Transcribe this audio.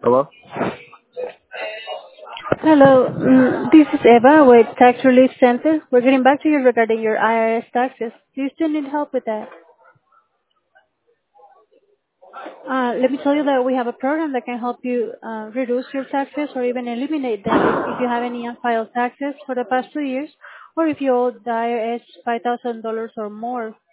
Hello? Hello, this is Eva with Tax Relief Center. We're getting back to you regarding your IRS taxes. Do you still need help with that? Let me tell you that we have a program that can help you reduce your taxes or even eliminate them if you have any unfiled taxes for the past 2 years or if you owe the IRS $5,000 or more